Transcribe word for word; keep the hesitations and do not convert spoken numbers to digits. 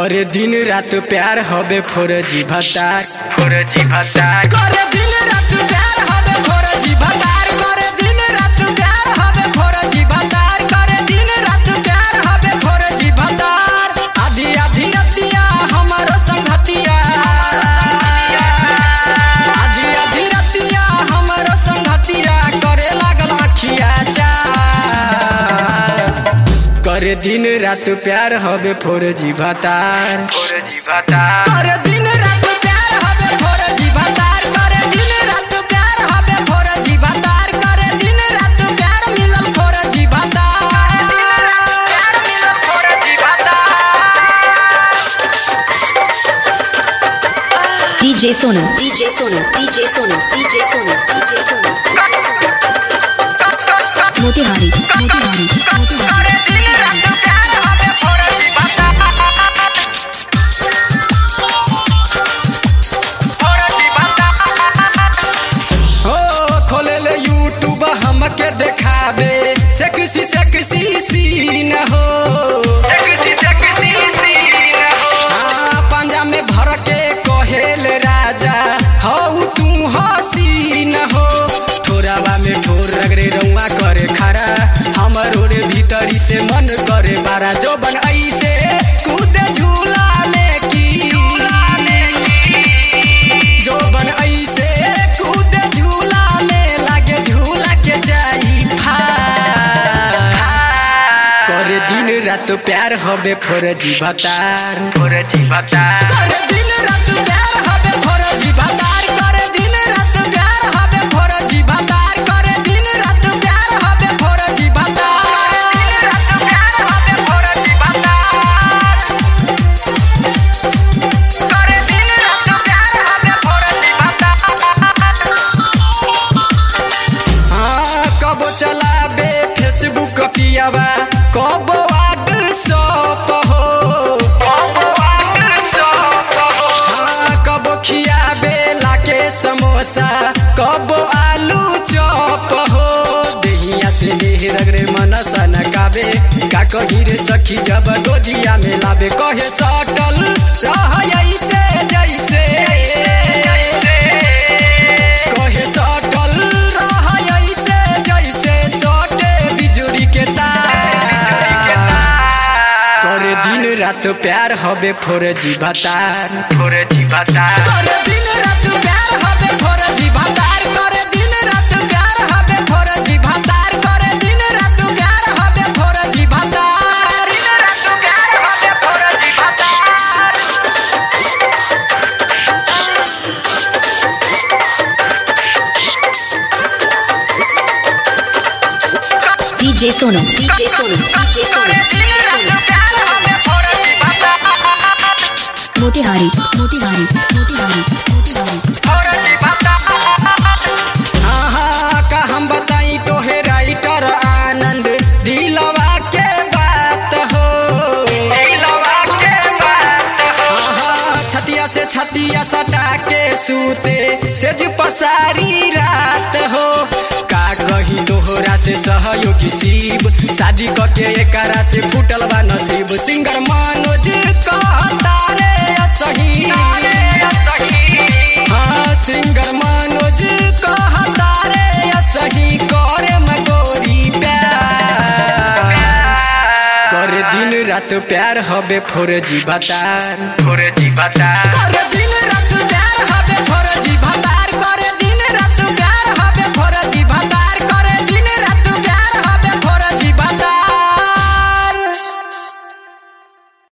करे दिन रात प्यार हबे फोरजी भतार फोरजी भतार करे दिन रात प्यार हबे फोरजी भतार करे दिन रात प्यार हबे फोरजी भतार करे दिन रात प्यार हबे फोरजी भतार आधी आधी रतिया हमारो संगतिया आधी आधी रतिया हमारो संगतिया करे लागल अखिया करे दिन रात प्यार हबे फोरजी भतार फोरजी भतार करे दिन रात प्यार हबे फोरजी भतार करे दिन रात प्यार हबे फोरजी भतार करे दिन रात प्यार मिलल फोरजी भतार प्यार मिलल फोरजी भतार DJ Sonu DJ Sonu DJ Sonu DJ Sonu DJ Sonu Motihari Motihari Motihari हमके देखावे सेक्सी सेक्सी सीन हो सेक्सी सेक्सी सीन हो हां पंजा में भर के कहेल राजा हौ तू हसीन हो थोरावा में ठोर रगरे रउआ करे खरा हमरो रे भीतरी से मन करे बारा जो बन ऐसे कूदे झूला में की जो बन ऐसे कूदे झूला में लागे झूला के जाई करे दिन रात प्यार हबे फोरजी भतार फोरजी भतार करे दिन रात प्यार हबे फोरजी भतार करे दिन रात प्यार हबे फोरजी भतार करे दिन रात प्यार हबे फोरजी भतार दिन रात प्यार हबे फोरजी भतार करे दिन रात प्यार हबे फोरजी भतार हां कब चलाबे फेसबुक पियावा कब व्हाट्सएप हो कब व्हाट्सएप हो हां कब खियाबे लाके समोसा कब आलू चॉप हो देहिया से देह रगरे मनसा न काबे का कही रे सखी जब गोदिया में लाबे कहे सटल रह ऐसे जैसे कहे सटल रह ऐसे जैसे सटे बिजुली के तार करे दिन रात प्यार हबे फोरजी भतार फोरजी भतार करे दिन रात प्यार हबे फोरजी भतार करे दिन रात प्यार हबे फोरजी भतार करे दिन रात प्यार हबे फोरजी भतार दिन रात प्यार हबे फोरजी भतार DJ Sonu DJ Sonu DJ Sonu Motihari Motihari Motihari Motihari हाँ हाँ का हम बताई तोहे राइटर आनंद दिलवा के बात हो दिलवा के बात हो हाँ छतिया से छतिया सटा के सूते सेज पसारी रात हो का कही तोहरा से सहयोगी शिव शादी करके एकरा से फूटल बा नसीब सिंगर मनोज कहता रे सही हाँ सिंगर मनोज कहता रे सही करे मगोरी प्यार करे दिन रात प्यार हबे फोरजी भतार फोरजी भतार करे